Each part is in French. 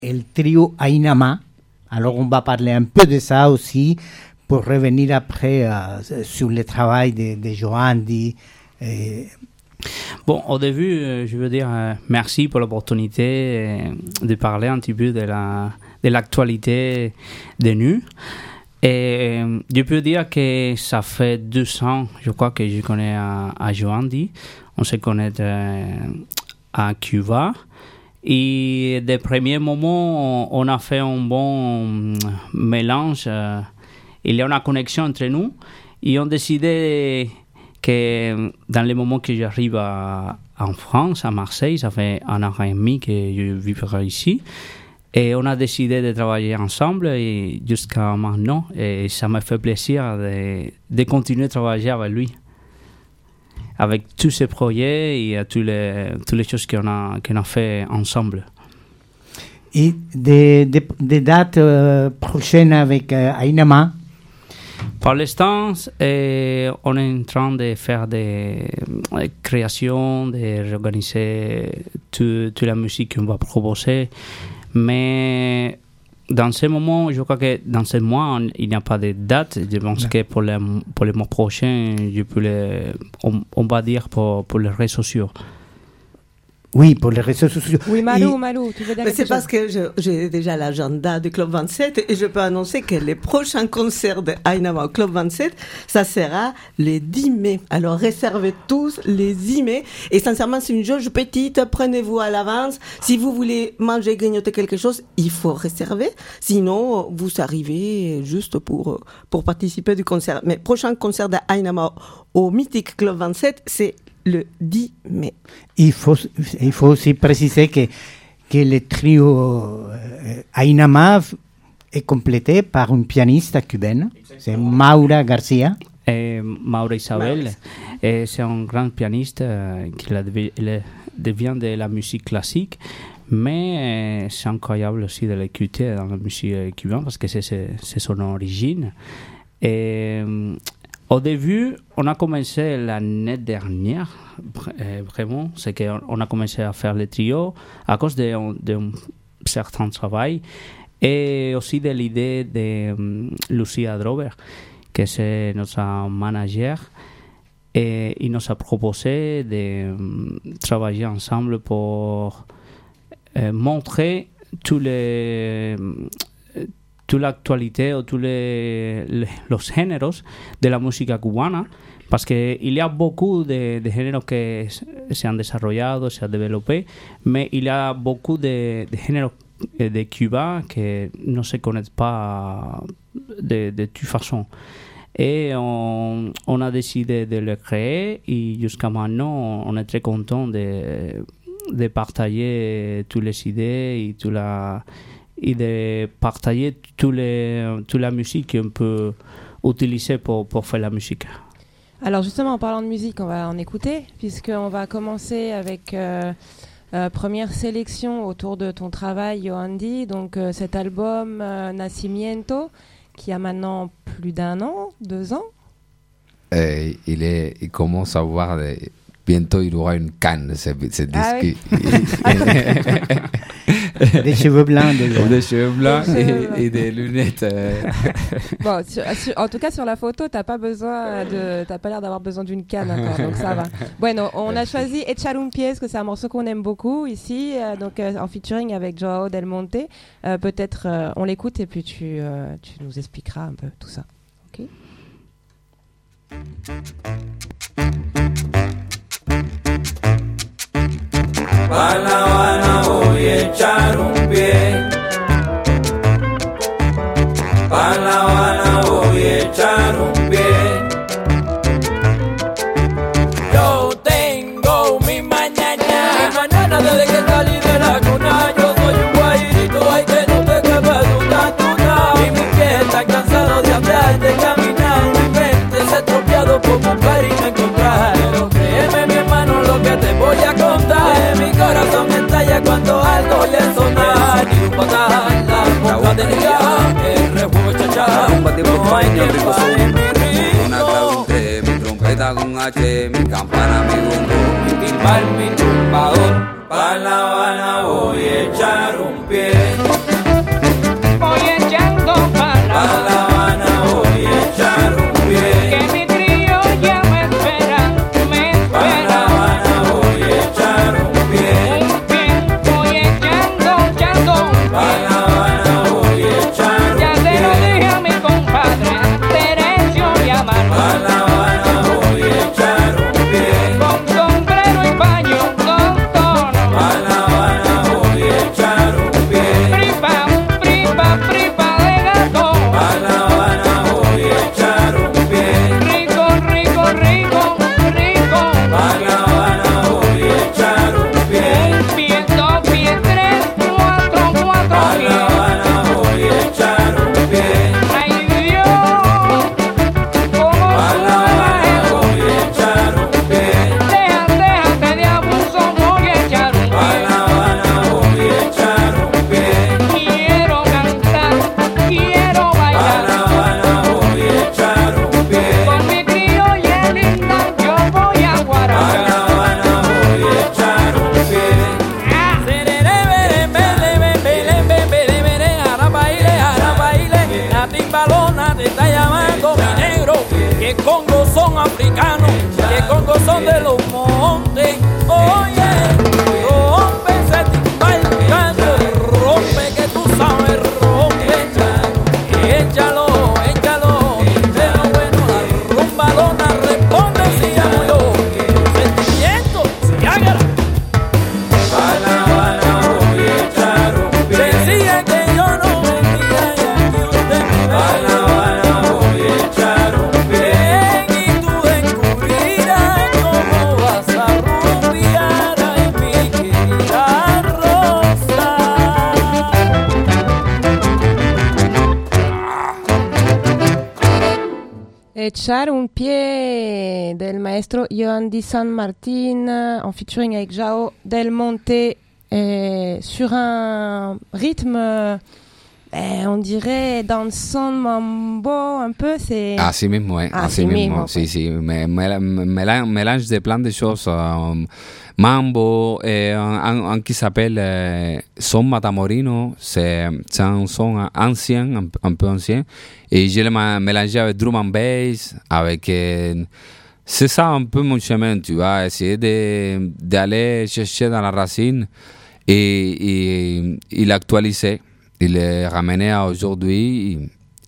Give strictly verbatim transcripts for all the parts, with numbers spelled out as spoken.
et le trio Ainama. Alors on va parler un peu de ça aussi pour revenir après euh, sur le travail de, de Joandi. Et... Bon, au début, euh, je veux dire euh, merci pour l'opportunité euh, de parler un petit peu de, la, de l'actualité de nous. Et euh, je peux dire que ça fait deux ans, je crois que je connais à, à Joandi. On se connaît euh, à Cuba. Et des premiers moments, on a fait un bon mélange. Euh, il y a une connexion entre nous. Et on a décidé que dans les moments que j'arrive à, en France, à Marseille, ça fait un an et demi que je vis ici. Et on a décidé de travailler ensemble et jusqu'à maintenant. Et ça m'a fait plaisir de, de continuer à travailler avec lui. Avec tous ces projets et toutes les, toutes les choses qu'on a, qu'on a fait ensemble. Et des, des, des dates euh, prochaines avec euh, Ainama? Pour l'instant, eh, on est en train de faire des euh, créations, de réorganiser toute la musique qu'on va proposer. Mais dans ce moment, je crois que dans ce mois, on, il n'y a pas de date. Je pense ouais. que pour les, pour les mois prochains, je peux les, on, on va dire pour, pour les réseaux sociaux. Oui, pour les réseaux sociaux. Oui, Malou, et... Malou, tu veux dire Mais c'est chose? parce que je, j'ai déjà l'agenda du Club vingt-sept et je peux annoncer que les prochains concerts de Ainama au Club vingt-sept, ça sera le dix mai. Alors réservez tous les dix mai. Et sincèrement, c'est une jauge petite, prenez-vous à l'avance. Si vous voulez manger, grignoter quelque chose, il faut réserver. Sinon, vous arrivez juste pour, pour participer du concert. Mais prochain concert de Ainama au mythique Club vingt-sept, c'est le dix mai. Il faut, il faut aussi préciser que, que le trio euh, Ainama est complété par une pianiste cubaine, c'est Maura Garcia. Et Maura Isabel, et c'est un grand pianiste euh, qui la devi, devient de la musique classique, mais euh, c'est incroyable aussi de l'écouter dans la musique cubaine parce que c'est, c'est, c'est son origine. Et au début, on a commencé l'année dernière, euh, vraiment, c'est qu'on a commencé à faire le trio à cause d'un certain travail et aussi de l'idée de um, Lucia Drover, que c'est notre manager, et il nous a proposé de um, travailler ensemble pour euh, montrer tous les... toute l'actualité ou tous les, les, los géneros de la música cubana, parce qu'il y a beaucoup de, de géneros que se han desarrollado, se han développé, mais il y a beaucoup de, de géneros de Cuba que ne se connaissent pas de, de toute façon. Et on, on a décidé de le créer et jusqu'à maintenant, on est très content de, de partager toutes les idées et toute la... et de partager tous les, toute la musique qu'on peut utiliser pour, pour faire la musique. Alors justement, en parlant de musique, on va en écouter, puisqu'on va commencer avec euh, euh, première sélection autour de ton travail, Joandi, donc euh, cet album euh, Nacimiento, qui a maintenant plus d'un an, deux ans. Euh, il, est, il commence à avoir... Des... Bientôt, il aura une canne, ce, ce ah disque. Oui. Des cheveux blancs. Des, des cheveux blancs des et, cheveux blancs. et des lunettes. Euh... Bon, sur, sur, en tout cas, sur la photo, t'as pas besoin de, t'as pas l'air d'avoir besoin d'une canne encore, donc ça va. Bueno, on a choisi Echar un pie, parce que c'est un morceau qu'on aime beaucoup ici, euh, donc euh, en featuring avec Joao Del Monte. Euh, peut-être euh, on l'écoute et puis tu, euh, tu nous expliqueras un peu tout ça. Ok. Pa' La Habana voy a echar un pie. Pa' La Habana voy a echar un pie. Yo tengo mi mañana, mi mañana desde que salí de la cuna. Yo soy un guairito, ay que no te quepa tuna, tuna. Y mi pie está cansado de andar, de caminar. Mi mente se ha estropeado por buscar y no encontrar. Pero créeme mi hermano lo que te voy a contar. Mi corazón estalla cuando algo oye sonar. Y un patar, la boca de ligar, el rejuego chachar. No hay tiempo en mi ritmo. Una clave, mi trompeta con H, mi campana, mi bombo, mi timbal, mi chumbador. Pa' La Habana voy a echar un pie. que Congo son africanos, que Congo son de los montes. Oye, rompe ese timbal canto, rompe que tú sabes, rompe, échalo, échalo, de lo bueno la rumbalona responde si amo yo, sentimiento, si hágala. Bala, bala, voy a echar un pie. Sencilla que yo no vendía y aquí usted me ve. Bala, bala, voy a echar un pie. Ven y tú descubrirás cómo vas a rumbear ay mi querida Rosa. Echar un pied del maestro Johan Di San Martin en featuring avec Jao Del Monte euh, sur un rythme, euh, on dirait dansant mambo un peu. C'est Así mismo, eh. Así Así mismo. mismo, Sí, sí. Me, me, me, mélange de plein de choses. um, mambo, et un, un qui s'appelle euh, Son Matamorino. C'est c'est un son ancien, un, un peu ancien. Et je l'ai ma- mélangé avec drum and bass, avec... euh, c'est ça un peu mon chemin, tu vois. Essayer de, d'aller chercher dans la racine et, et, et l'actualiser. Il est ramené à aujourd'hui.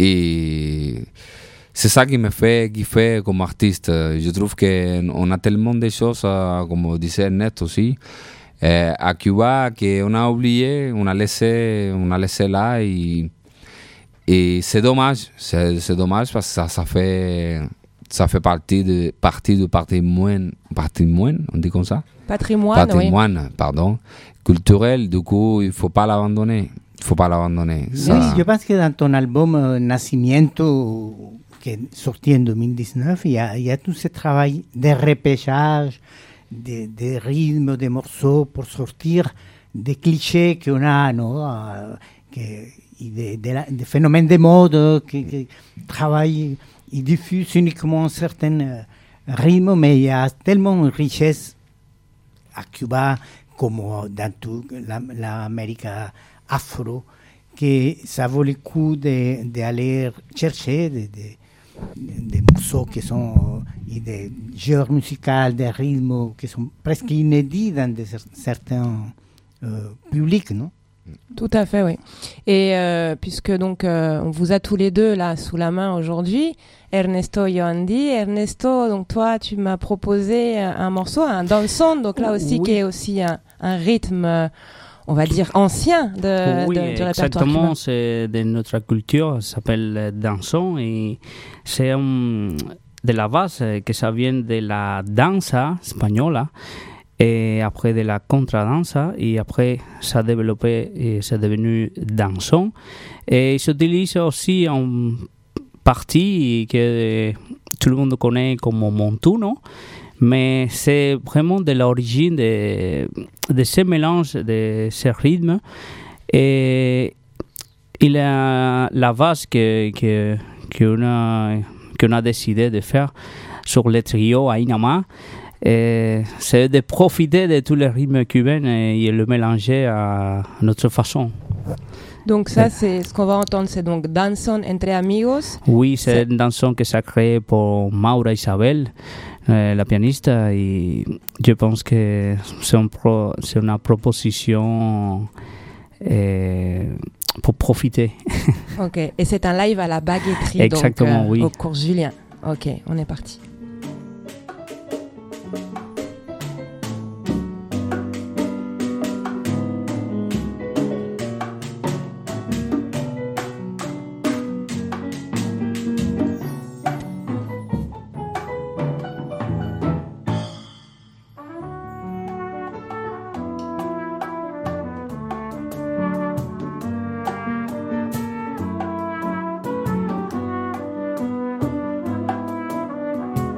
Et c'est ça qui me fait kiffer comme artiste. Je trouve qu'on a tellement de choses, euh, comme disait Net aussi, euh, à Cuba qu'on a oublié, on a laissé, on a laissé là. Et, et c'est dommage, c'est, c'est dommage parce que ça, ça fait, ça fait partie de, partie du patrimoine, patrimoine, on dit comme ça? patrimoine, Patrimoine, pardon, culturel. Du coup, il ne faut pas l'abandonner. Il ne faut pas l'abandonner. Oui, Ça- je pense que dans ton album euh, Nacimiento, qui est sorti en deux mille dix-neuf, il y a, il y a tout ce travail de repêchage, de, de rythmes, de morceaux pour sortir des clichés qu'on a, non, euh, que, et des de la- des phénomènes de mode qui, qui travaillent, ils diffusent uniquement certains euh, rythmes, mais il y a tellement de richesse à Cuba comme dans toute la- l'Amérique afro, que ça vaut le coup de- d'aller chercher des, des, des morceaux qui sont et des genres musicaux, des rythmes qui sont presque inédits dans des cer- certains euh, publics, non? Tout à fait, oui. Et euh, puisque donc euh, on vous a tous les deux là sous la main aujourd'hui, Ernesto et Yoandi. Ernesto, donc toi tu m'as proposé un, un morceau, un danson, donc là aussi Oui. qui est aussi un, un rythme, euh, on va dire ancien de, oui, de- du répertoire exactement, cubain. c'est de notre culture, ça s'appelle danson et c'est um, de la base euh, que ça vient de la danza espagnole et après de la contradanza et après ça a développé et c'est devenu danson et il s'utilise aussi en partie que tout le monde connaît comme montuno, mais c'est vraiment de l'origine de, de ce mélange de ces rythmes et il a la base que, que, qu'on a, qu'on a décidé de faire sur le trio Ainama. Et c'est de profiter de tous les rythmes cubains et le mélanger à notre façon. Donc ça c'est ce qu'on va entendre, c'est donc Danson entre amigos. Oui, c'est C'est- une chanson que ça a créé pour Maura Isabel, euh, la pianiste, et je pense que c'est, un pro, c'est une proposition euh, pour profiter. Ok. Et c'est un live à la baguetterie. Exactement, donc, euh, oui. Au cours Julien. Ok, on est parti. Thank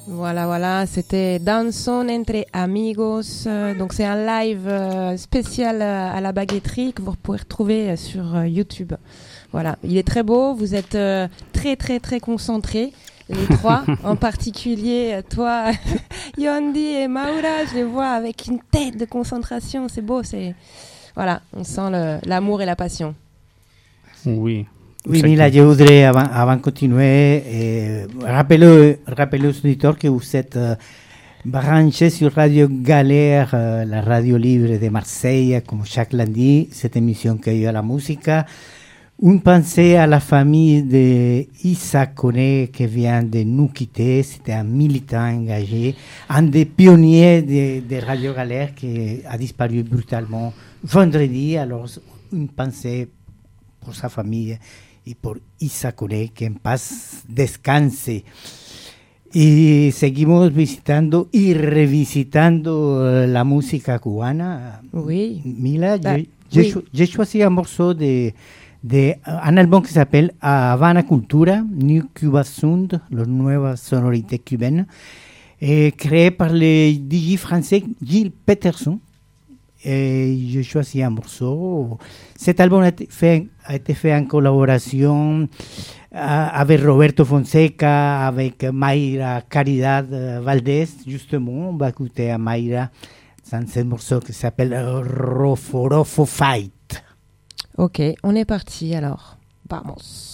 Voilà, voilà, c'était Danzón entre amigos. Euh, donc c'est un live euh, spécial euh, à la baguetterie que vous pourrez retrouver euh, sur euh, YouTube. Voilà, il est très beau, vous êtes euh, très très très concentrés, les trois, en particulier toi, Yondi et Maura, je les vois avec une tête de concentration, c'est beau, c'est... Voilà, on sent le, l'amour et la passion. Oui. Oui, Mila, je voudrais, avant, avant de continuer, eh, rappeler, rappeler aux auditeurs que vous êtes euh, branchés sur Radio Galère, euh, la radio libre de Marseille, comme chaque lundi, cette émission qui a eu à la musique. Une pensée à la famille de Issa Koné qui vient de nous quitter. C'était un militant engagé, un des pionniers de, de Radio Galère qui a disparu brutalement vendredi. Alors, une pensée pour sa famille y por Issa Koné, que en paz descanse. Y seguimos visitando y revisitando uh, la música cubana. Oui. Mila, bah, j'ai oui. choisi un morceau de, de un album qui s'appelle Havana Cultura, New Cuba Sound, la nueva sonorité cubaine, et créé par le D J français Gilles Peterson. Et j'ai choisi un morceau. Cet album a été fait, a été fait en collaboration euh, avec Roberto Fonseca, avec Mayra Caridad Valdés. Justement, on va écouter à Mayra dans ce morceau qui s'appelle Roforofo Fight. Ok, on est parti alors. Vamos.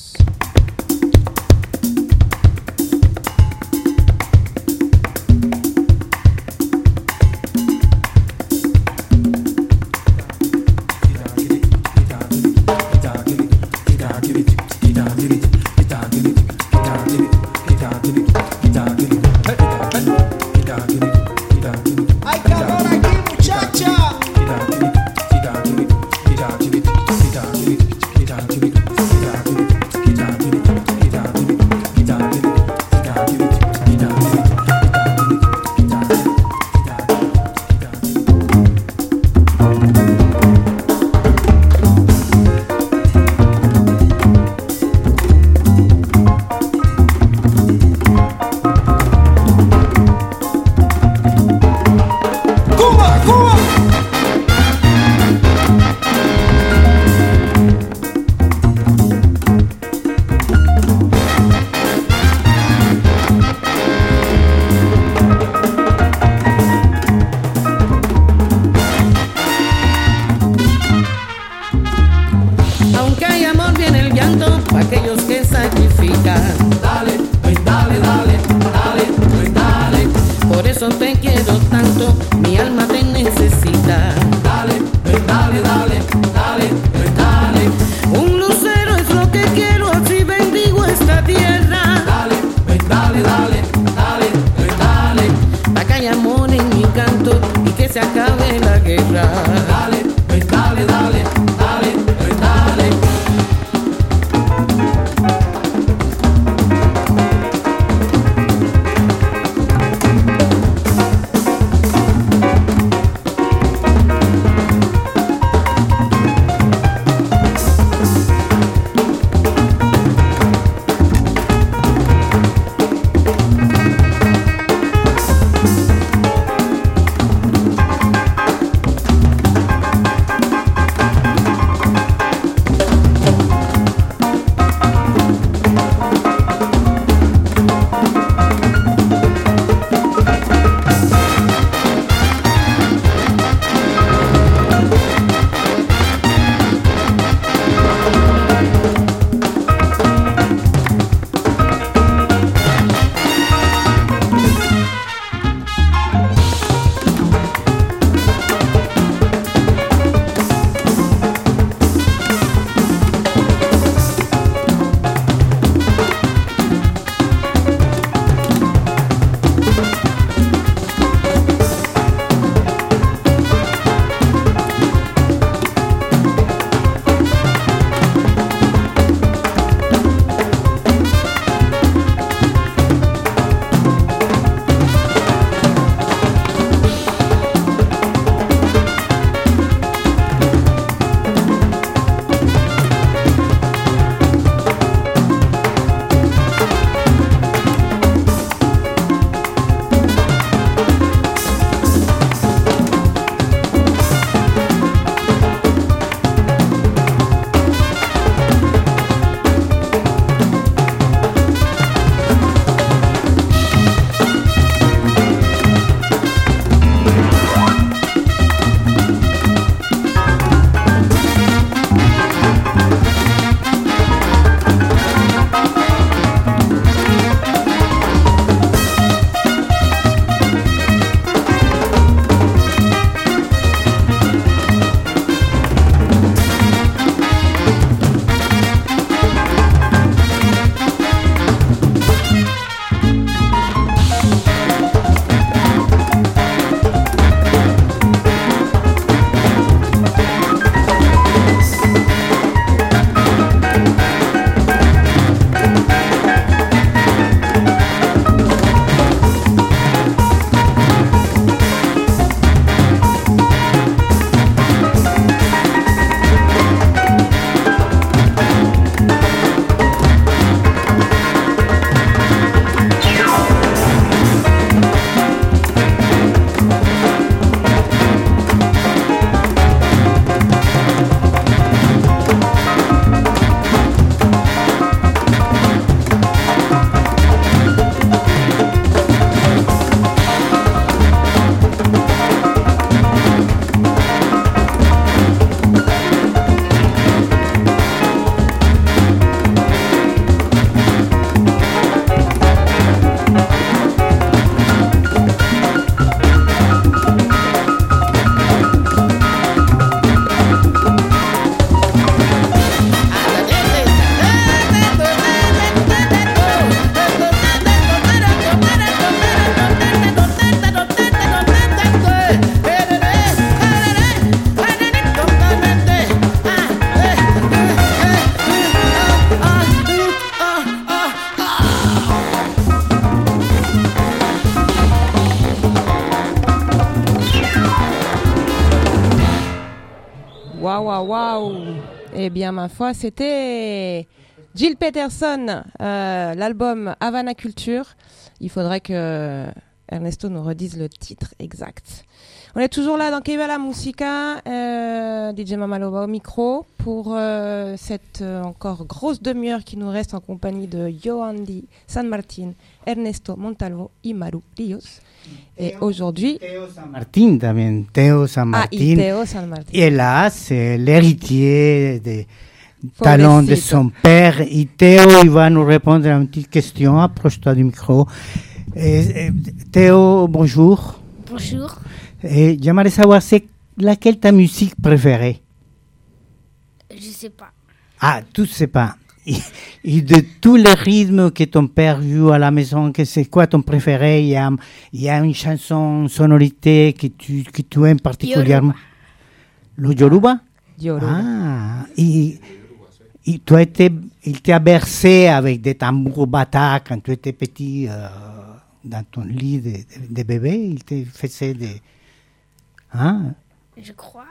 waouh, waouh. Eh bien, ma foi, c'était Jill Peterson, euh, l'album Havana Culture. Il faudrait que Ernesto nous redise le titre exact. On est toujours là dans Que Viva la Musica, euh, D J Mamaloba au micro, pour euh, cette euh, encore grosse demi-heure qui nous reste en compagnie de Yoandi San Martin, Ernesto Montalvo et Maru Rios. Et aujourd'hui... Théo San Martin también, Théo San Martin. Ah, y Théo San Martin. Et là, c'est l'héritier des talents de son père. Et Théo, il va nous répondre à une petite question. Approche-toi du micro. Et, et, Théo, bonjour. Bonjour. Et j'aimerais savoir, c'est laquelle ta musique préférée? Je sais pas. Ah, tu sais pas. Et, et de tous les rythmes que ton père joue à la maison, que c'est quoi ton préféré? Il y a, il y a une chanson, une sonorité que tu, que tu aimes particulièrement? Le Yoruba? Yoruba. Ah, et, et tu as été, il t'a bercé avec des tambours bata quand tu étais petit euh, dans ton lit de, de, de bébé? Il te faisait des... Hein? Je crois.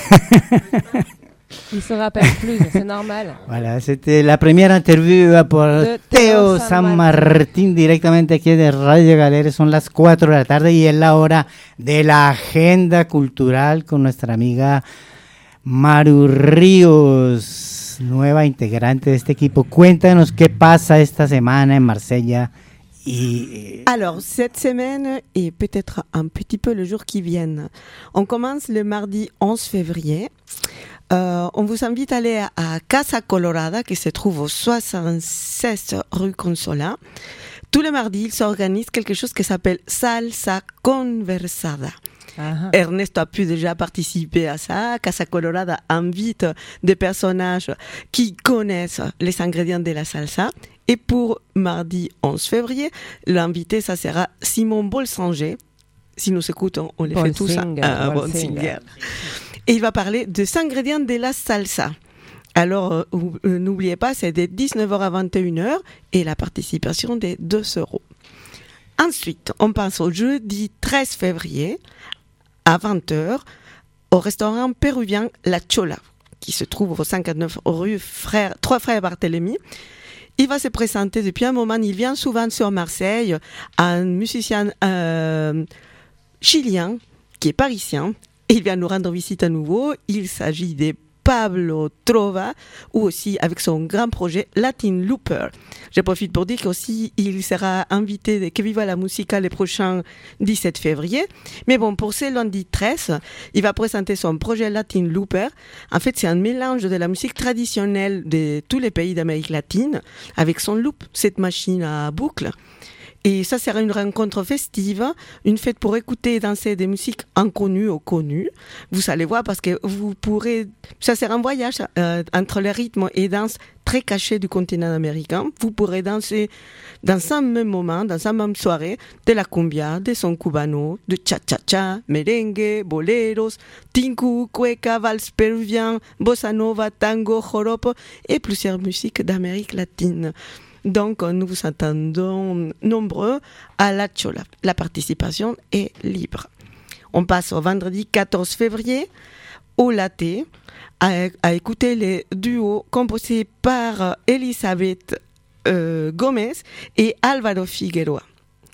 Il se rappelle plus, c'est normal. Voilà, c'était la première interview pour De Théo Théo San San Martín, directamente aquí de Radio Galera. Son las cuatro de la tarde y es la hora de la agenda cultural con nuestra amiga Maru Ríos, nueva integrante de este equipo. Cuéntanos qué pasa esta semana en Marsella. Et... Alors, cette semaine et peut-être un petit peu le jour qui vient, on commence le mardi onze février. Euh, on vous invite à aller à, à Casa Colorada, qui se trouve au soixante-seize rue Consola. Tous les mardis, il s'organise quelque chose qui s'appelle Salsa Conversada. Uh-huh. Ernesto a pu déjà participer à ça. Casa Colorada invite des personnages qui connaissent les ingrédients de la salsa. Et pour mardi onze février, l'invité, ça sera Simon Bolsinger. Si nous écoutons, on les fait tous à un Bolsinger. Et il va parler des ingrédients de la salsa. Alors, euh, euh, n'oubliez pas, c'est de dix-neuf heures à vingt et une heures et la participation de deux euros. Ensuite, on passe au jeudi treize février à vingt heures au restaurant péruvien La Chola, qui se trouve au cinquante-neuf rue Frère, trois Frères Barthélemy. Il va se présenter depuis un moment, il vient souvent sur Marseille, un musicien euh, chilien qui est parisien. Il vient nous rendre visite à nouveau. Il s'agit de Pablo Trova, ou aussi avec son grand projet Latin Looper. Je profite pour dire qu'aussi il sera invité de Que Viva la Musica le prochain dix-sept février. Mais bon, pour ce lundi treize, il va présenter son projet Latin Looper. En fait, c'est un mélange de la musique traditionnelle de tous les pays d'Amérique latine avec son loop, cette machine à boucle. Et ça sera une rencontre festive, une fête pour écouter et danser des musiques inconnues ou connues. Vous allez voir parce que vous pourrez, ça sera un voyage euh, entre les rythmes et danses très cachés du continent américain. Vous pourrez danser dans un même moment, dans une même soirée, de la cumbia, des sons cubanos, de cha-cha-cha, merengue, boleros, tinku, cueca, vals péruvien, bossa nova, tango, joropo et plusieurs musiques d'Amérique latine. Donc, nous vous attendons nombreux à La Chola. La participation est libre. On passe au vendredi quatorze février au Latte à, à écouter les duos composés par Elisabeth euh, Gomez et Álvaro Figueroa.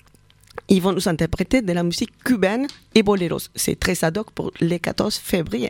Ils vont nous interpréter de la musique cubaine et boleros. C'est très ad hoc pour le quatorze février.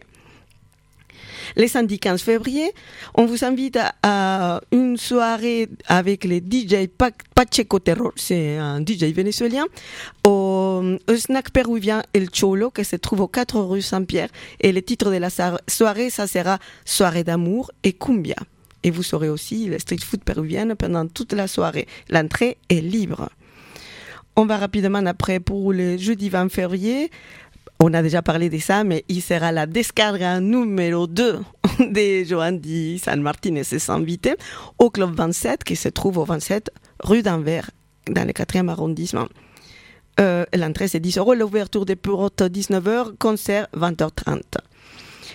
Les samedis quinze février, on vous invite à, à une soirée avec les D J Pacheco Terror, c'est un D J vénézuélien, au, au snack péruvien El Cholo, qui se trouve aux quatre rue Saint-Pierre. Et le titre de la soirée, ça sera Soirée d'amour et cumbia. Et vous saurez aussi le street food péruvienne pendant toute la soirée. L'entrée est libre. On va rapidement après pour le jeudi vingt février. On a déjà parlé de ça, mais il sera la descarga numéro deux de Yoandi San Martín et ses invités au Club vingt-sept, qui se trouve au vingt-sept rue d'Anvers, dans le quatrième arrondissement. Euh, l'entrée, c'est dix euros, l'ouverture des portes dix-neuf heures, concert vingt heures trente.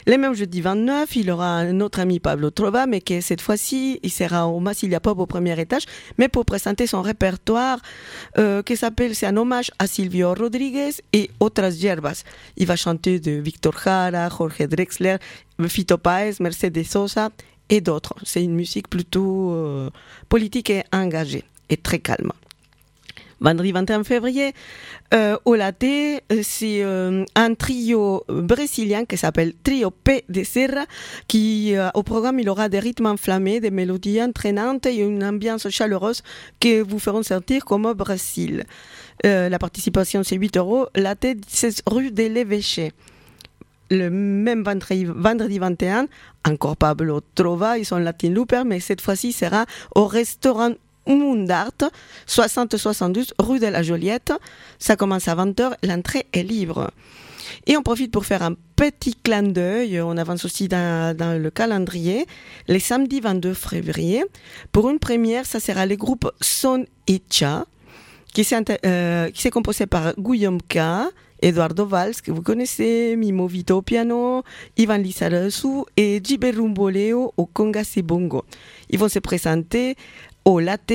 Le même jeudi vingt-neuf, il aura un autre ami, Pablo Trova, mais que cette fois-ci, il sera au Massilia Pub au premier étage, mais pour présenter son répertoire euh, qui s'appelle, c'est un hommage à Silvio Rodriguez et Otras Hierbas. Il va chanter de Victor Jara, Jorge Drexler, Fito Páez, Mercedes Sosa et d'autres. C'est une musique plutôt euh, politique et engagée et très calme. Vendredi vingt et un février, euh, au Latte, c'est euh, un trio brésilien qui s'appelle Trio P de Serra, qui euh, au programme il aura des rythmes enflammés, des mélodies entraînantes et une ambiance chaleureuse qui vous feront sentir comme au Brésil. Euh, la participation c'est huit euros, Latte dix-sept rue de l'Évêché. Le même vendredi, vendredi vingt et un, encore Pablo Trova, ils sont Latin Looper, mais cette fois-ci sera au restaurant Mundart, soixante soixante-douze rue de la Joliette. Ça commence à vingt heures, l'entrée est libre. Et on profite pour faire un petit clin d'œil, on avance aussi dans, dans le calendrier, les samedis vingt-deux février. Pour une première, ça sera le groupe Son et Cha, qui s'est, euh, qui s'est composé par Guillaume K., Eduardo Valls, que vous connaissez, Mimo Vito au piano, Ivan Lizarazu et Djibe Rumboleo au congas et bongo. Ils vont se présenter au Latte,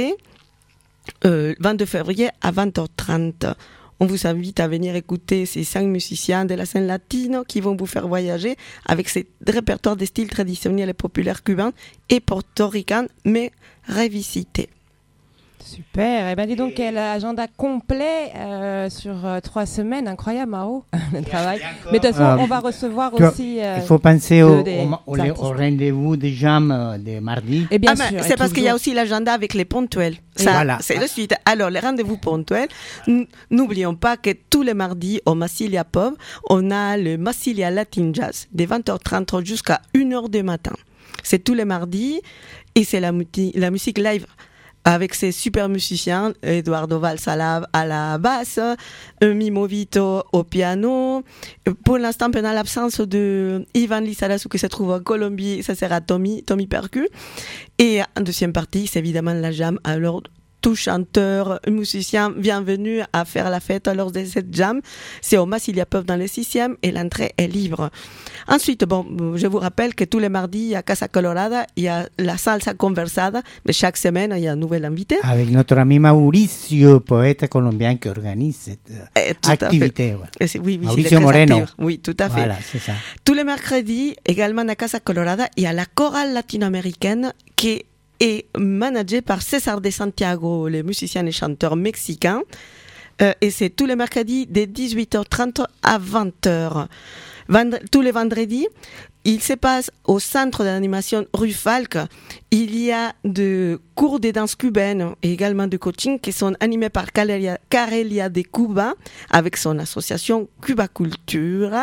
euh, vingt-deux février à vingt heures trente. On vous invite à venir écouter ces cinq musiciens de la scène latine qui vont vous faire voyager avec ces répertoires des styles traditionnels et populaires cubains et portoricains, mais revisités. Super. Et ben dis donc quel agenda complet euh, sur euh, trois semaines, incroyable, Mao, le travail. Mais de toute façon, Euh, on va recevoir tu vois, aussi. Euh, il faut penser au, des au, au, artistes. au rendez-vous des jam euh, de mardi. Et bien Ah, sûr. c'est et parce qu'il y a toujours. aussi l'agenda avec les ponctuels. Et Ça, voilà. c'est le suite. Alors, les rendez-vous ponctuels, n- n'oublions pas que tous les mardis au Massilia Pub, on a le Massilia Latin Jazz, de vingt heures trente jusqu'à une heure du matin. C'est tous les mardis et c'est la, muti- la musique live avec ces super musiciens, Eduardo Valls à la, à la basse, euh, Mimo Vito au piano. Pour l'instant, pendant l'absence de Ivan Lizarazu qui se trouve en Colombie, ça sera Tommy, Tommy Percu. Et en deuxième partie, c'est évidemment la jam. Alors, tout chanteur, musicien, bienvenue à faire la fête lors de cette jam. C'est au Massilia Pub dans le sixième et l'entrée est libre. Ensuite, bon, je vous rappelle que tous les mardis à Casa Colorada, il y a la salsa conversada, mais chaque semaine, il y a un nouvel invité. Avec notre ami Mauricio, poète colombien qui organise cette euh, Eh, tout à activité. fait. Ouais. Et c'est- oui, oui, Mauricio il est très Moreno. actif. Oui, tout à fait. Voilà, c'est ça. Tous les mercredis, également à Casa Colorada, il y a la chorale latino-américaine qui est managée par César de Santiago, le musicien et chanteur mexicain. Euh, et c'est tous les mercredis de dix-huit heures trente à vingt heures. Vendre- tous les vendredis, il se passe au centre d'animation rue Falk. Il y a de cours de danse cubaine et également de coaching qui sont animés par Carelia, Carelia de Cuba avec son association Cuba Cultura.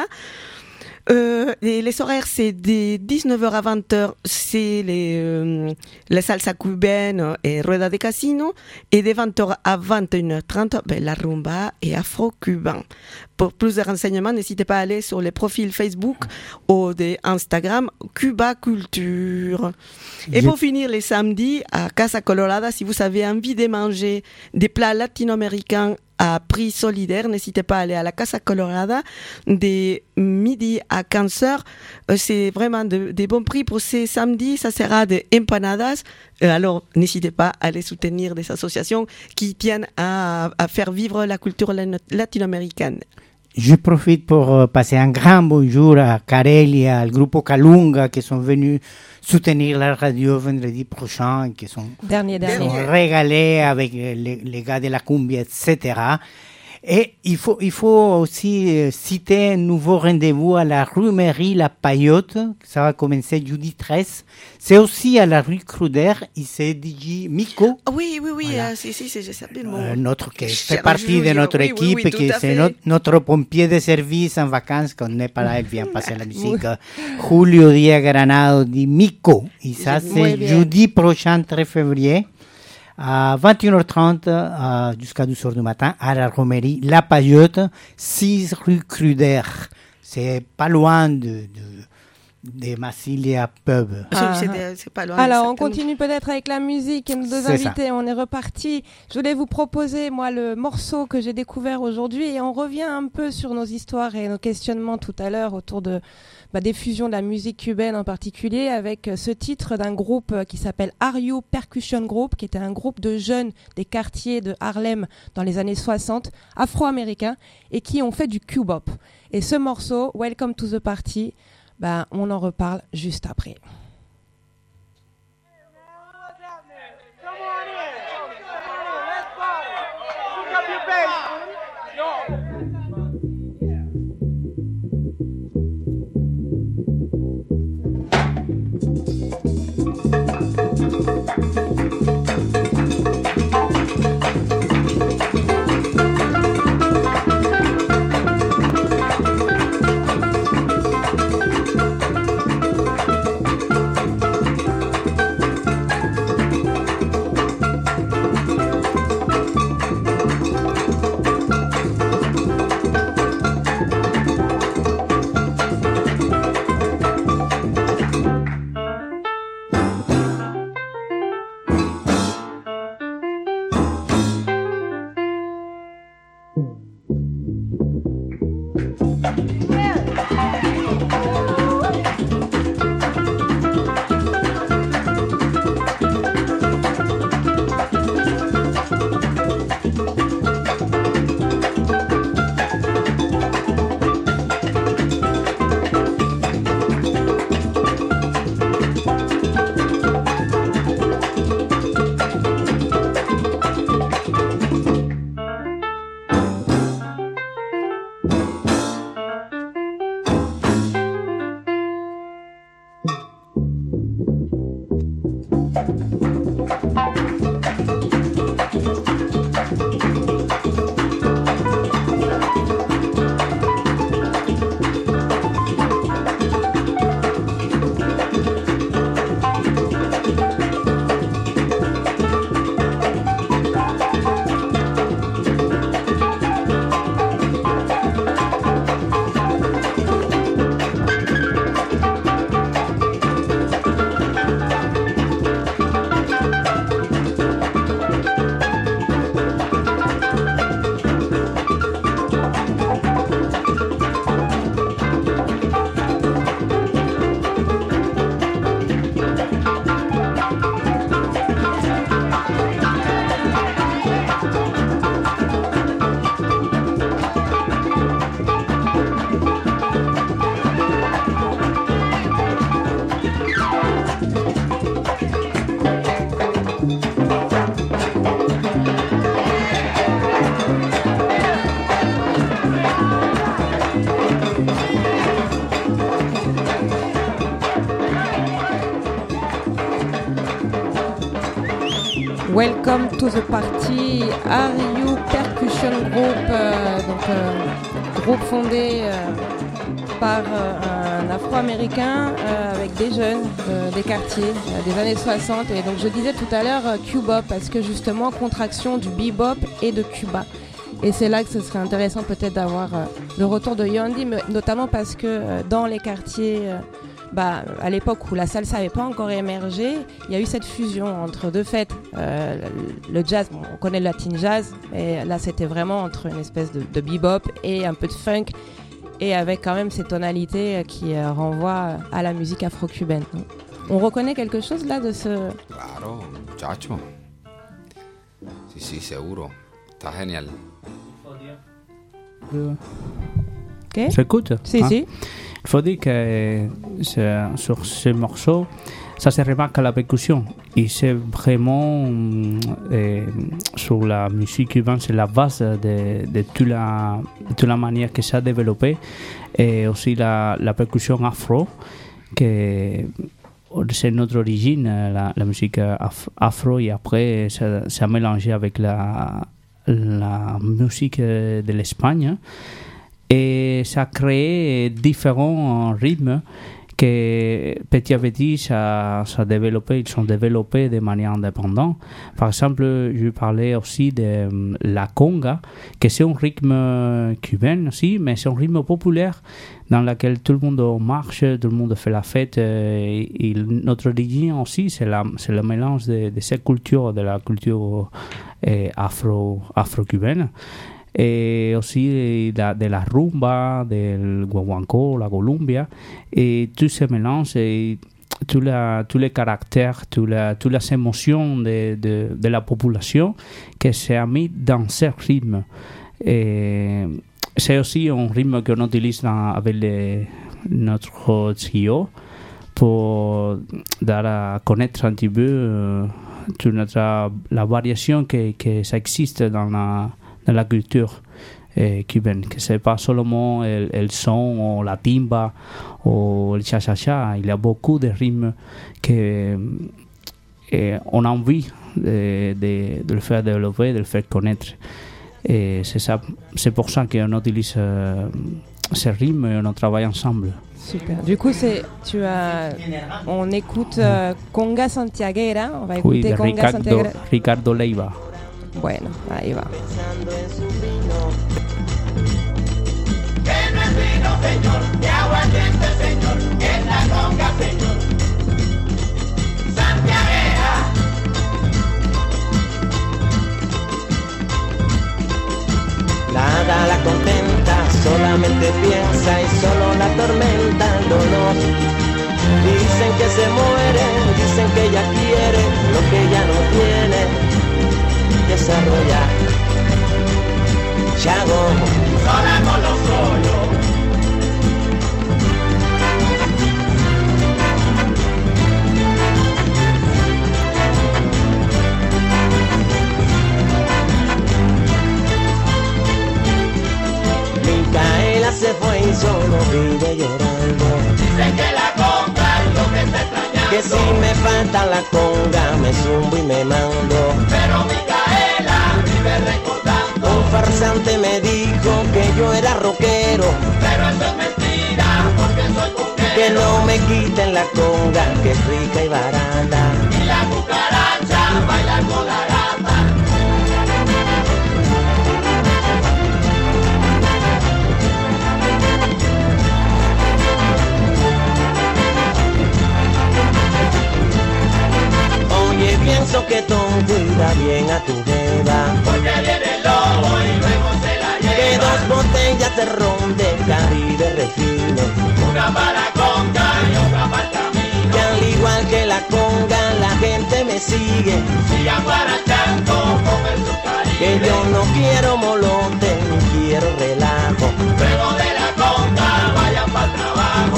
Euh, et les horaires, c'est de dix-neuf heures à vingt heures, c'est les, euh, les salsa cubaine et rueda de casino. Et de vingt heures à vingt et une heures trente, ben, la rumba et afro-cubain. Pour plus de renseignements, n'hésitez pas à aller sur les profils Facebook ou de Instagram Cuba Culture. Et Je- pour finir, les samedis, à Casa Colorada, si vous avez envie de manger des plats latino-américains à prix solidaire, n'hésitez pas à aller à la Casa Colorada de midi à quinze heures. Euh, C'est vraiment de- des bons prix pour ces samedis. Ça sera des empanadas. Euh, alors, n'hésitez pas à aller soutenir des associations qui tiennent à, à faire vivre la culture la- latino-américaine. Je profite pour euh, passer un grand bonjour à Carelia, al grupo Calunga, qui sont venus soutenir la radio vendredi prochain, qui sont, Dernier, qui sont dernier. régalés avec les, les gars de la cumbia, et cetera. Et il faut, il faut aussi euh, citer un nouveau rendez-vous à la rue Mairie La Paillote. Ça va commencer jeudi treize. C'est aussi à la rue Cruder. Il c'est D J Miko, Oui, oui, oui, Voilà. euh, si, si, c'est- je sais mon... euh, notre, qui fait Cher partie Julio, de notre oui, oui, équipe, oui, tout qui à c'est fait. notre, notre pompier de service en vacances, qu'on n'est pas là, il vient passer la musique. Julio Díaz Granado dit Miko. Et ça, Muy c'est bien. jeudi prochain, treize février, à vingt et une heures trente euh, jusqu'à douze heures du matin, à la Romerie La Paillote, six rue Cruder. C'est pas loin de, de, de Massilia Pub. Ah, c'est, de- c'est pas loin. Alors, on exactement. continue peut-être avec la musique et nos deux C'est invités. On est reparti. Je voulais vous proposer, moi, le morceau que j'ai découvert aujourd'hui et on revient un peu sur nos histoires et nos questionnements tout à l'heure autour de bah, des fusions de la musique cubaine en particulier avec ce titre d'un groupe qui s'appelle Are You Percussion Group, qui était un groupe de jeunes des quartiers de Harlem dans les années soixante, afro-américains, et qui ont fait du cubop. Et ce morceau, Welcome to the Party, bah, on en reparle juste après. Welcome to the Party, Are You Percussion Group, euh, donc euh, groupe fondé euh, par euh, un Afro-Américain euh, avec des jeunes euh, des quartiers euh, des années soixante. Et donc je disais tout à l'heure euh, Cubop parce que justement contraction du bebop et de Cuba. Et c'est là que ce serait intéressant peut-être d'avoir euh, le retour de Yandhi, mais notamment parce que euh, dans les quartiers, euh, bah, à l'époque où la salsa n'avait pas encore émergé, il y a eu cette fusion entre deux faits. Euh, le jazz, bon, on connaît le latin jazz, et là c'était vraiment entre une espèce de, de bebop et un peu de funk, et avec quand même ces tonalités euh, qui euh, renvoient à la musique afro-cubaine. On reconnaît quelque chose là de ce... Claro, muchacho. Sí, sí, seguro. Está genial. Okay. J'écoute. Si, hein. si. Il faut dire que c'est- sur ce morceau, ça se remarque à la percussion. Et c'est vraiment, euh, sur la musique cubaine, c'est la base de, de, toute la, de toute la manière que ça a développé. Et aussi la, la percussion afro, que c'est notre origine, la, la musique af- afro, et après ça, ça a mélangé avec la, la musique de l'Espagne. Et ça a créé différents rythmes que petit à petit, ça, ça développé, ils sont développés de manière indépendante. Par exemple, je parlais aussi de um, la conga, que c'est un rythme cubain aussi, mais c'est un rythme populaire dans lequel tout le monde marche, tout le monde fait la fête. Et, et notre origine aussi, c'est, la, c'est le mélange de, de cette culture, de la culture eh, afro, afro-cubaine. Et aussi de, de la rumba, del guaguancó, la Colombia, et tous ces mélanges et tous la, tous les caractères, toutes la, toutes les émotions de, de, de la population qui s'est mis dans ce rythme. Et c'est aussi un rythme qu'on utilise dans, avec les, notre trio pour dar à connaître un petit peu euh, toute notre, la variation que, que ça existe dans la dans la culture eh, cubaine, que c'est pas seulement el, el son ou la timba ou le cha-cha-cha, il y a beaucoup de rythmes que eh, on a envie de, de, de le faire développer, de le faire connaître. Et c'est ça, c'est pour ça qu'on utilise euh, ces rythmes et on travaille ensemble. Super. Du coup, c'est, tu as, on écoute euh, Conga Santiaguera, on va écouter oui, de Conga Ricardo, Santiaguera. Ricardo Leiva. Bueno, ahí va. Que no es vino, señor, que aguardiente, señor, que es la conga, señor. Santiaguera. La hada la contenta, solamente piensa y solo la tormenta el dolor. Dicen que se muere, dicen que ella quiere lo que ella no tiene. Desarrollar Chago sola con los hoyos. Micaela se fue y solo vive llorando. Dicen que la conga es lo que está extrañando, que si me falta la conga me zumbo y me mando. Pero Micaela vive recordando. Un farsante me dijo que yo era rockero, pero eso es mentira porque soy conguero. Que no me quiten la conga, que es rica y barata. Y la cucaracha baila con la gata. Oye bien, soquetón, cuida bien a tu beba, porque viene el lobo y luego se la lleva. Que dos botellas de ron de Caribe refino, una para la conga y otra para el camino. Que al igual que la conga la gente me sigue, sigan guarachando con el Caribe. Que yo no quiero molote ni quiero relajo. Luego de la conga vayan para el trabajo.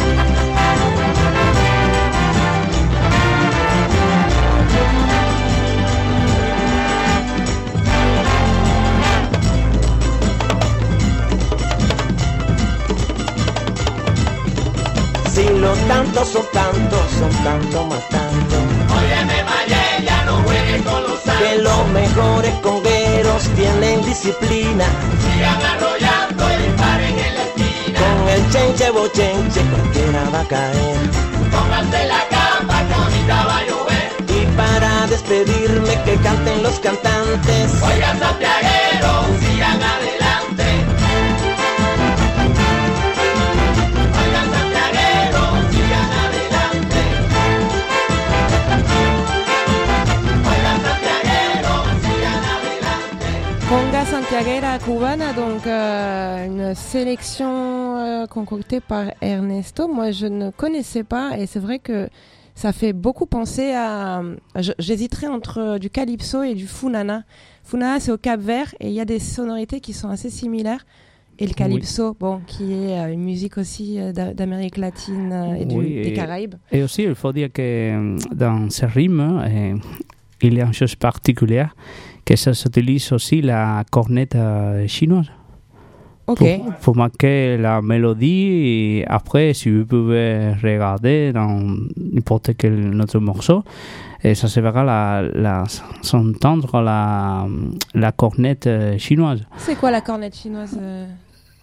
Si los tantos son tantos, son tantos más tantos. Óyeme, Maye, ya no juegues con los santos. Que los mejores congueros tienen disciplina. Sigan arrollando y disparen en la esquina. Con el chenche bochenche cualquiera va a caer. Pónganse la capa que ahorita va a llover. Y para despedirme que canten los cantantes. Oigan, santiagueros, sigan adelante. Oigan, santiagueros, sigan adelante. Oigan, santiagueros, sigan adelante. Conga Santiaguera cubana, donc euh, une sélection euh, concoctée par Ernesto. Moi, je ne connaissais pas et c'est vrai que ça fait beaucoup penser à... je- J'hésiterais entre du calypso et du funana. Funana, c'est au Cap-Vert et il y a des sonorités qui sont assez similaires. Et le calypso, bon, qui est euh, une musique aussi euh, d'a- d'Amérique latine euh, et du- Oui, des et- Caraïbes. Et aussi, il faut dire que euh, dans ce rythme, euh, il y a une chose particulière, que ça s'utilise aussi la cornette euh, chinoise. Ok. Pour, pour marquer la mélodie. Et après, si vous pouvez regarder dans n'importe quel autre morceau, et ça se verra la, la, s'entendre la, la cornette euh, chinoise. C'est quoi la cornette chinoise euh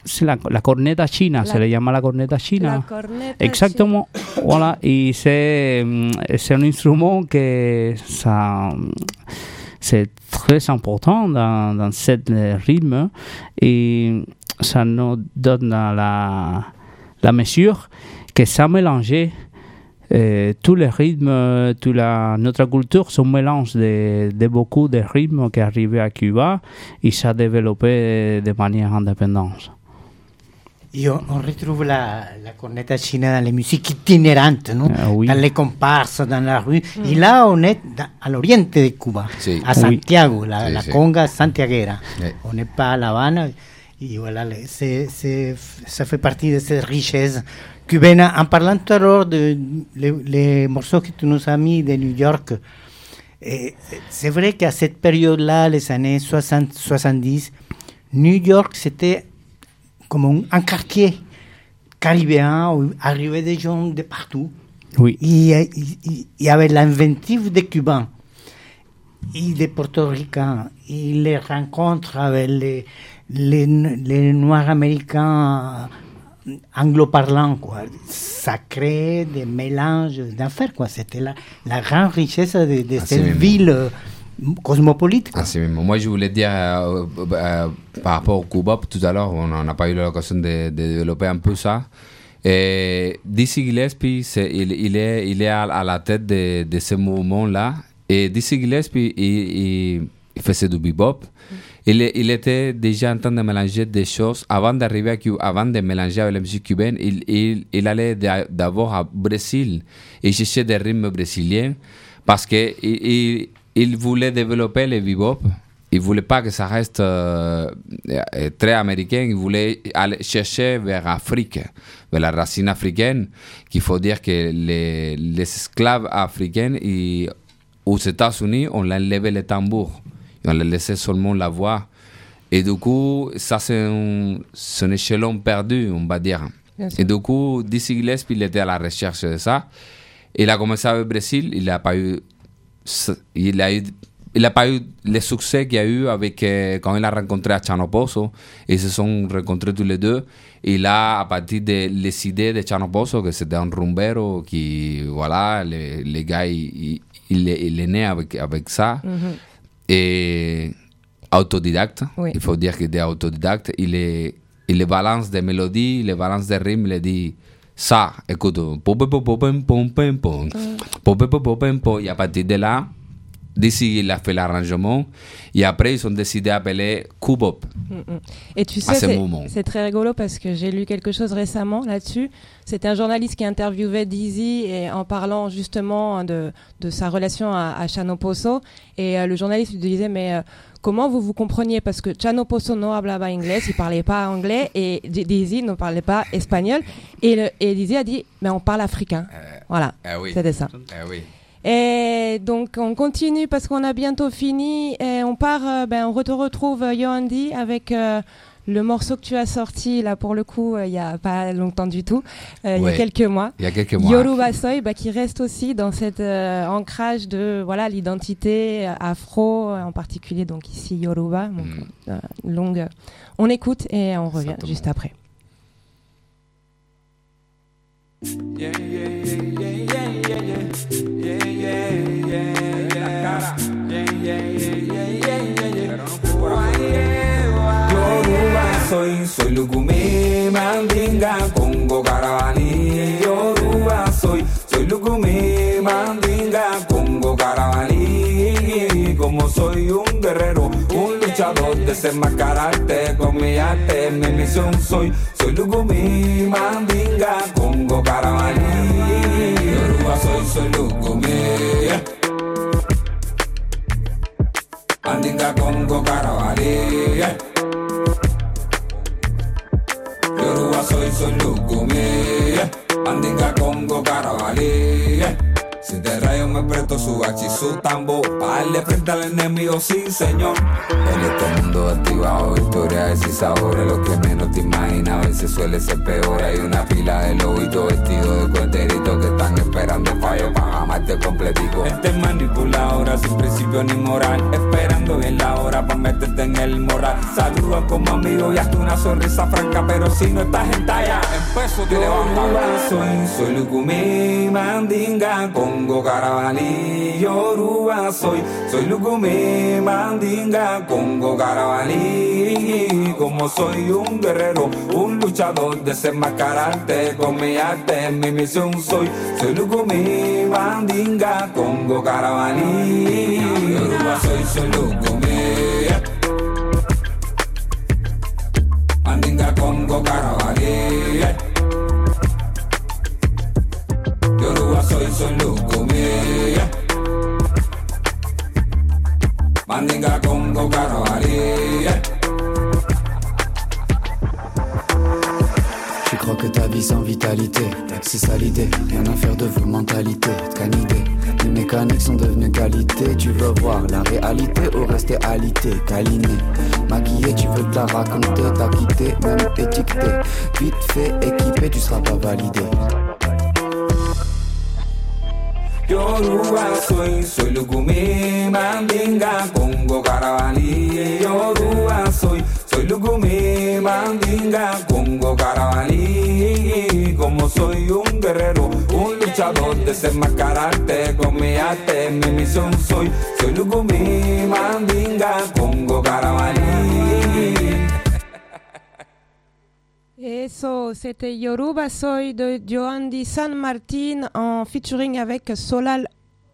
c'est la, la corneta china, La- se le llama la corneta china. La corneta Exactement, voilà, et c'est, c'est un instrument que ça, c'est très important dans, dans ce rythme et ça nous donne la, la mesure que ça mélangeait euh, tous les rythmes, toute la, notre culture, c'est un mélange de, de beaucoup de rythmes qui arrivaient à Cuba et ça a développé de manière indépendante. Et on, on retrouve la, la corneta china dans les musiques itinérantes, non? Ah oui. Dans les comparses, dans la rue. Mm. Et là, on est dans, à l'oriente de Cuba, Sí. à Santiago, la, Sí, la sí. conga santiaguera. Sí. On n'est pas à La Habana. Et voilà, le- c'est, c'est, ça fait partie de cette richesse cubaine. En parlant tout à l'heure de les, les morceaux que tu nous as mis de New York, et c'est vrai qu'à cette période-là, les années soixante soixante-dix, New York, c'était comme un, un quartier caribéen où arrivaient des gens de partout. Oui. Il y, a- il- il y avait l'inventive des Cubains et des Portoricains et les rencontres avec les, les, les Noirs américains anglo-parlants, quoi. Ça crée des mélanges d'affaires, quoi. C'était la, la grande richesse de, de Ah, cette c'est ville euh, cosmopolite, quoi. Ah, c'est même. Moi, je voulais dire euh, euh, par rapport au Cuba, tout à l'heure, on n'a pas eu l'occasion de, de développer un peu ça. Et Dizzy Gillespie, c'est, il, il, est, il est à, à la tête de, de ce mouvement-là. Et Dizzy Gillespie, il, il, il faisait du bebop. Il, il était déjà en train de mélanger des choses. Avant d'arriver à Cuba, avant de mélanger avec la musique cubaine, il, il, il allait d'a- d'abord au Brésil et cherchait des rythmes brésiliens parce qu'il il, il voulait développer le bebop. Il ne voulait pas que ça reste euh, euh, très américain. Il voulait aller chercher vers l'Afrique, vers la racine africaine. Qu'il faut dire que les, les esclaves africains, ils, aux États-Unis, on a enlevé les tambours. Et on a laissé seulement la voix. Et du coup, ça, c'est un, c'est un échelon perdu, on va dire. Bien sûr. Et du coup, Dizzy Gillespie, il était à la recherche de ça. Il a commencé avec le Brésil. Il n'a pas eu... Il a eu... Il n'a pas eu le succès qu'il y a eu avec, euh, quand il a rencontré à Chano Pozo. Ils se sont rencontrés tous les deux. Et là, à partir des les idées de Chano Pozo, que c'était un rumbero, qui, voilà, les, les gars, il, il, il, est, il est né avec, avec ça. Mhm. Et autodidacte, Oui. il faut dire qu'il est autodidacte. Il, est, il les balance des mélodies, il les balance des rimes, il dit ça, écoute, pom pom pom pom pom pom pom pom pom pom pom pom. Et à partir de là, Dizzy, il a fait l'arrangement. Et après, ils ont décidé d'appeler Cubop. Mm, mm. Et tu À sais, ce c'est, moment. c'est très rigolo parce que j'ai lu quelque chose récemment là-dessus. C'était un journaliste qui interviewait Dizzy et en parlant justement de, de sa relation à, à Chano Pozo. Et euh, le journaliste lui disait, mais euh, comment vous vous compreniez? Parce que Chano Pozo no hablaba inglés, il parlait pas anglais, et D- Dizzy ne parlait pas espagnol. Et, le, et Dizzy a dit, mais on parle africain. Euh, Voilà, Ah oui. c'était ça. Ah oui. Et donc on continue parce qu'on a bientôt fini et on part, euh, ben on te retrouve euh, Yoandi avec euh, le morceau que tu as sorti là pour le coup euh, il y a pas longtemps du tout, euh, il y Ouais. a quelques mois. Il y a quelques mois. Yoruba Soy, bah, qui reste aussi dans cet euh, ancrage de voilà l'identité euh, afro, euh, en particulier donc ici Yoruba. Donc, Mm. euh, longue. On écoute et on revient Exactement. juste après. Yeah, yeah, yeah, yeah, yeah, yeah, yeah, yeah, yeah, yeah, yeah, yeah, yeah, yeah. Yoruba soy, soy Lukumi, Mandinga, Congo, Caravani. Yoruba soy, soy Lukumi, Mandinga, Congo, Caravani. Como soy un guerrero, un luchador, desenmascararte con mi arte, mi misión soy, soy Lukumi, Mandinga, Congo, Caravani. Yoruba soy, soy Lukumi, yeah. Mandinga, Congo, Caravani, yeah. Yoruba soy, soy Lukumi, yeah. Mandinga, Congo, Caravani, yeah. Si te rayo me presto su bachi, su tambor, pa' darle frente al enemigo, sí señor. En este mundo activado, historias y sabores, lo que menos te imaginas, a veces suele ser peor. Hay una fila de lobitos vestidos de cuerteritos que están esperando fallo para amarte completico. Este manipuladora sin principio ni moral, esperando bien la hora pa' meterte en el moral. Saludos como amigo y hasta una sonrisa franca, pero si no estás en talla, en peso te levantas. Soy, soy Lucumí, Mandinga, Congo, Carabalí, Yoruba soy. Soy Lucumí, Mandinga, Congo, Carabalí. Como soy un guerrero, un luchador, desenmascararte con mi arte, mi misión soy. Soy Lucumí, Mandinga, Congo, Carabalí. Yoruba soy, soy Lucumí. Mandinga, Congo, Carabalí. Yoruba soy, soy Lucumí. Mandinga, Congo, Carabalí. Tu crois que ta vie sans vitalité, c'est ça l'idée, rien à faire de vos mentalités, canidées. Les mécaniques sont devenues qualité, tu veux voir la réalité ou rester alité, câliné. Maquillé, tu veux te la raconter, t'as quitté, même étiqueté. Vite fait, équipé, tu seras pas validé. Yoruba soy, soy Lucumí, Mandinga, Congo, Carabalí. Yoruba soy, soy Lucumí, Mandinga, Congo, Carabalí. Como soy un guerrero, un luchador, desenmascararte con mi arte, mi misión soy. Soy Lucumí, Mandinga, Congo, Carabalí. Eso, c'était Yoruba Soy de Joandy San Martin en featuring avec Solal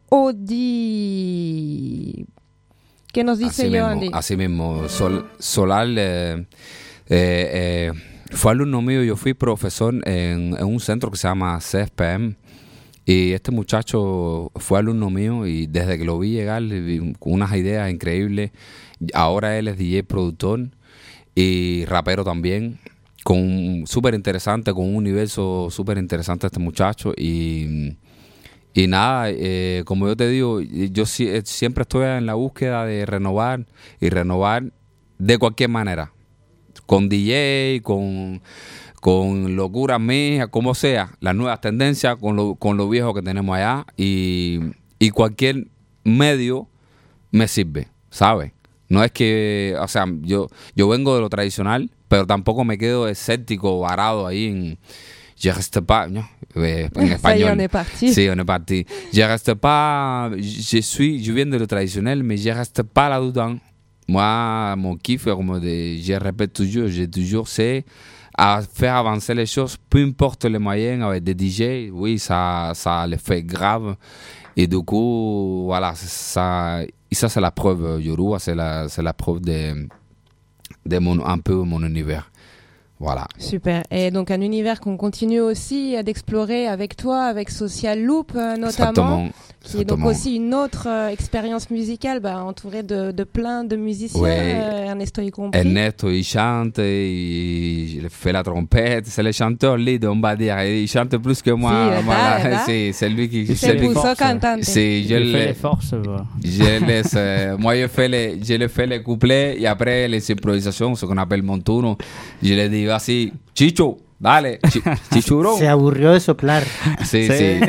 Odi. ¿Qué nos dice así Joandy? Mismo, así mismo, Sol, Solal eh, eh, eh, fue alumno mío, yo fui profesor en, en un centro que se llama C F P M y este muchacho fue alumno mío y desde que lo vi llegar vi con unas ideas increíbles. Ahora él es D J productor y rapero también. Con súper interesante, con un universo súper interesante este muchacho y, y nada, eh, como yo te digo, yo si, siempre estoy en la búsqueda de renovar y renovar de cualquier manera, con D J, con, con locuras mías, como sea, las nuevas tendencias, con lo, con lo viejo que tenemos allá y, y cualquier medio me sirve, ¿sabes? No es que, o sea, yo, yo vengo de lo tradicional, pero tampoco me quedo escéptico, varado ahí en... Je reste pas... ¿no? Eh, en español. on est parti. Sí, on est parti. Je reste pas... Je suis... Je viens de lo traditionnel, mais je reste pas là-dedans. Moi, mon kiff, comme de, je répète toujours, j'ai toujours c'est à faire avancer les choses, peu importe les moyens, avec des D J, oui, ça, ça le fait grave. Et du coup, voilà, ça... Et ça, c'est la preuve, Yoruba, c'est la, c'est la preuve de, de mon, un peu mon univers. Voilà. Super. Et donc, un univers qu'on continue aussi d'explorer avec toi, avec Social Loop, euh, notamment. Exactement. Qui est donc aussi une autre euh, expérience musicale, bah, entourée de, de plein de musiciens, ouais. euh, Ernesto y compris. Ernesto, il chante, il fait la trompette, c'est le chanteur lead, on va dire. Il chante plus que moi. Sí, voilà. ¿verdad? C'est, c'est lui qui... Se puso cantante. Sí, je il le, fait les forces. Bah. Je laisse, euh, moi, je fais les, je le fais les couplets et après les improvisations, ce qu'on appelle montuno. Je le dis, vas-y, Chicho, dale, ch- chichurón. Se aburrió de soplar. Sí, sí. sí.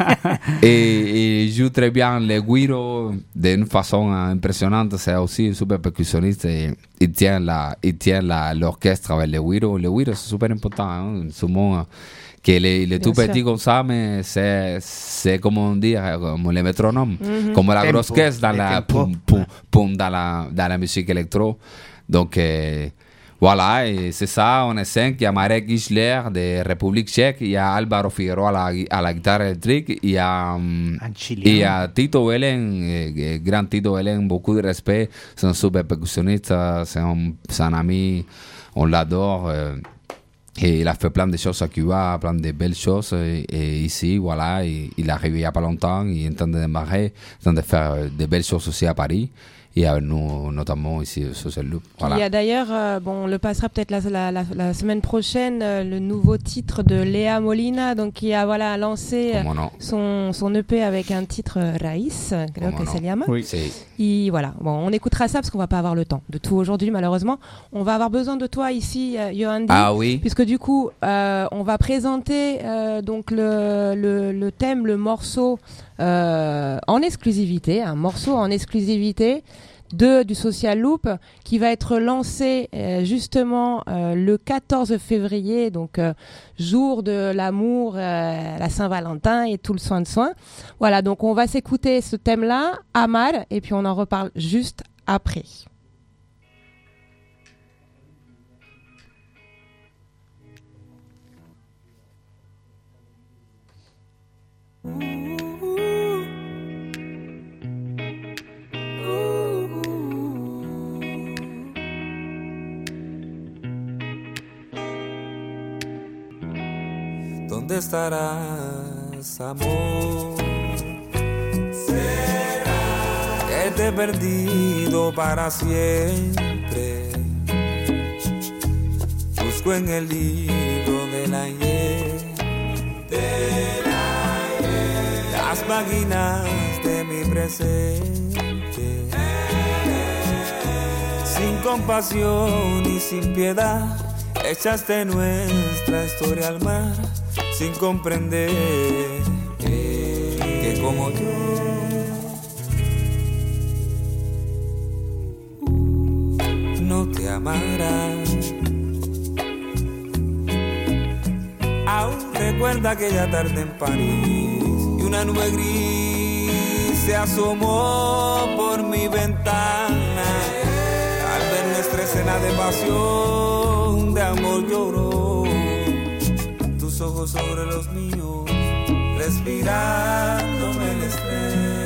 et, et joue très bien le guiro d'une façon euh, impressionnante. C'est aussi super percussionniste. Et, il tient, la, il tient la, l'orchestre avec le guiro. Le guiro, c'est super important. Hein, souvent, que les, les tout petits comme ça, mais c'est, c'est comme on dit, comme le métronome. Mm-hmm. Comme la grosse caisse dans la, pum, pum, pum, dans la, dans la musique électro. Donc, euh, voilà, et c'est ça, on est cinq. Il y a Marek Gischler de République tchèque, il y a Álvaro Figueroa à la, à la guitare électrique, il y a, um, il y a Tito Belén, eh, grand Tito Belén, beaucoup de respect, c'est un super percussionniste, c'est un, c'est un ami, on l'adore. Euh, et il a fait plein de choses à Cuba, plein de belles choses. Et, et ici, voilà, il, il est arrivé il n'y a pas longtemps, il est en train de démarrer, il est en train de faire de belles choses aussi à Paris. et euh, nous, notamment ici sur ce loop. Voilà. Il y a d'ailleurs, euh, bon, on le passera peut-être la, la, la, la semaine prochaine, euh, le nouveau titre de Léa Molina, donc qui a voilà lancé euh, son, son E P avec un titre euh, Raïs, creo que se llama. Oui. Sí. Et voilà, bon, on écoutera ça parce qu'on va pas avoir le temps de tout aujourd'hui malheureusement. On va avoir besoin de toi ici, euh, Yoandi, ah, oui. puisque du coup, euh, on va présenter euh, donc le, le, le thème, le morceau euh, en exclusivité, un morceau en exclusivité de du Social Loop qui va être lancé euh, justement euh, le quatorze février, donc euh, jour de l'amour, euh, la Saint-Valentin et tout le soin de soin. Voilà, donc on va s'écouter ce thème-là, Amar, et puis on en reparle juste après. ¿Dónde estarás, amor? ¿Será que te he perdido para siempre? Busco en el libro del ayer, del ayer, las páginas de mi presente, sin compasión y sin piedad, echaste nuestra historia al mar, sin comprender que, que como yo no te amará. Aún recuerda aquella tarde en París y una nube gris se asomó por mi ventana. Al ver nuestra escena de pasión, de amor lloró, tus ojos sobre los míos, respirándome el estrés.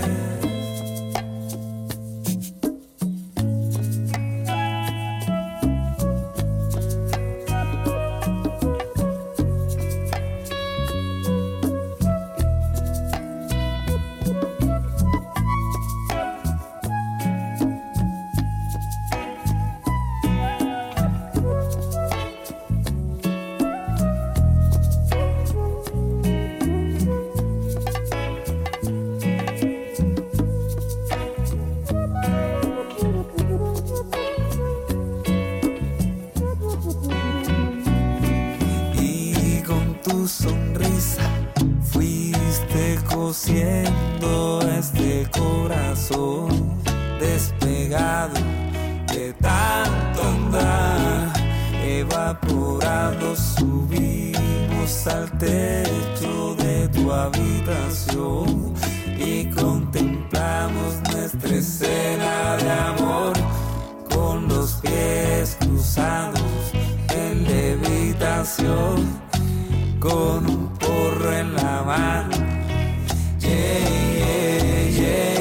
Cosiendo este corazón despegado de tanto andar, evaporado, subimos al techo de tu habitación y contemplamos nuestra escena de amor con los pies cruzados en levitación, con un porro en la mano. Yeah, yeah, yeah,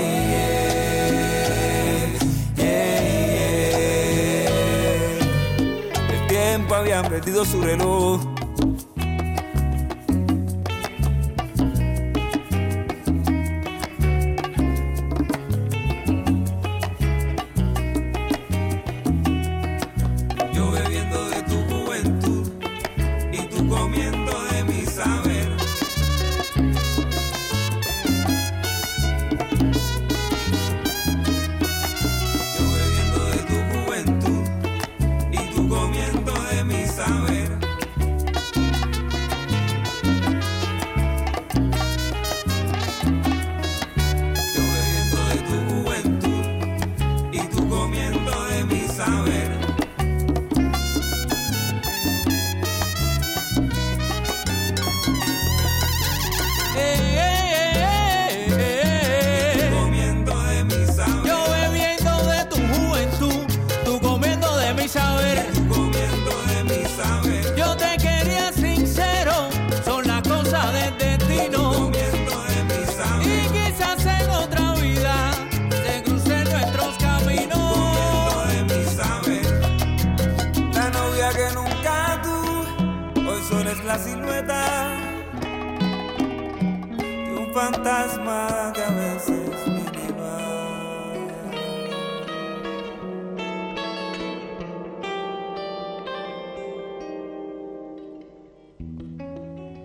yeah, yeah, yeah. El tiempo había perdido su reloj. Yo bebiendo de tu juventud y tú comiendo de mi saber. La silueta de un fantasma que a veces viene y va.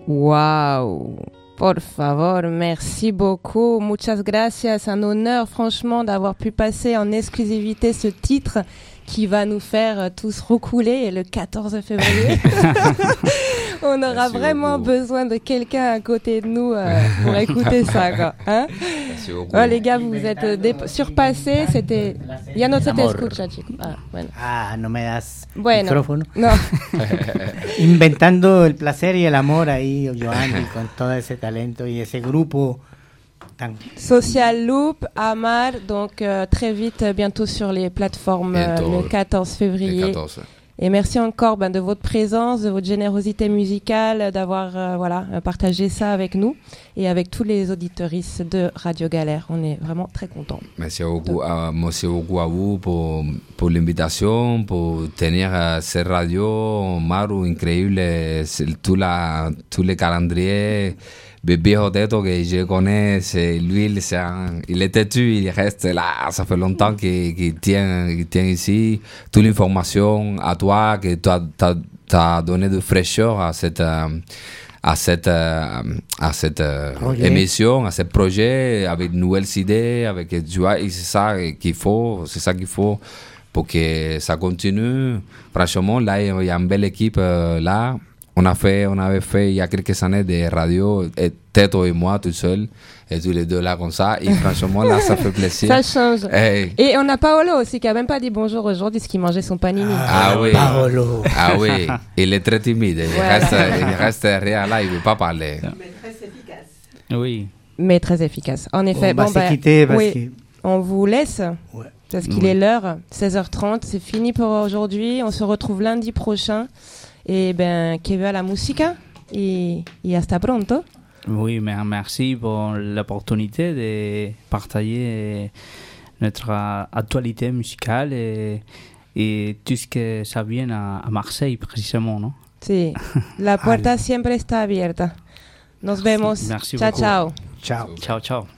Waouh! Por favor, merci beaucoup. Muchas gracias. Un honneur, franchement, d'avoir pu passer en exclusivité ce titre qui va nous faire tous roucouler le quatorze février. On aura merci vraiment beaucoup. Besoin de quelqu'un à côté de nous euh, pour écouter ça, quoi. Hein? Oh, les gars, vous vous êtes dép- surpassés. C'était. Ya no se te escucha, chico. Ah, bueno. Ah, no me das bueno. micrófono. No. Inventando el placer y el amor ahí, Yoani, con todo ese talento y ese grupo. Social Loop, Amar, donc euh, très vite, bientôt sur les plateformes euh, le quatorze février. quatorze. Et merci encore ben, de votre présence, de votre générosité musicale, d'avoir euh, voilà, partagé ça avec nous et avec tous les auditeuristes de Radio Galère. On est vraiment très contents. Merci beaucoup, à, merci beaucoup à vous pour, pour l'invitation, pour tenir uh, cette radio, Maru, incroyable, tout la, tous les calendriers. Bébé Rodeto que je connais, c'est lui, c'est un, il est têtu, il reste là, ça fait longtemps qu'il, qu'il, tient, qu'il tient ici. Toute l'information à toi, que tu as donné de fraîcheur à cette, à cette, à cette okay. émission, à ce projet, avec de nouvelles idées, avec tu vois, et c'est ça qu'il faut, c'est ça qu'il faut pour que ça continue. Franchement, là, il y a une belle équipe euh, là. On a fait, on avait fait il y a quelques années des radios, et Teto et moi tout seul, et tous les deux là comme ça. Et franchement là, ça fait plaisir. Ça change. Hey. Et on a Paolo aussi qui a même pas dit bonjour aujourd'hui, parce qu'il mangeait son panini. Ah, ah oui. Paolo. Ah oui. Il est très timide. Il ouais. reste, il reste rien là, il veut pas parler. Mais très efficace. Oui. Mais très efficace. En effet. On bon, va bah, quitter parce oui. que... On vous laisse. Ouais. Parce qu'il oui. est l'heure, seize heures trente. C'est fini pour aujourd'hui. On se retrouve lundi prochain. Et ben, que viva la música y, y hasta pronto. Oui, mais merci pour l'opportunité de partager notre actualité musicale et, et tout ce que ça vient à, à Marseille, précisément, non? Sí, la puerta siempre está abierta. Nos vemos. Merci ciao, beaucoup. ciao. Ciao. Ciao, ciao.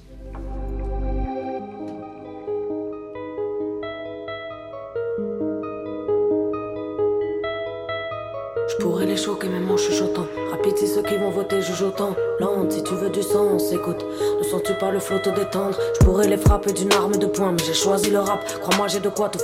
Je pourrais les choquer même en chuchotant. Rapide c'est ceux qui vont voter jugeotant. Lente si tu veux du sang on s'écoute. Ne sens-tu pas le flot te détendre? Je pourrais les frapper d'une arme de poing, mais j'ai choisi le rap. Crois-moi j'ai de quoi tout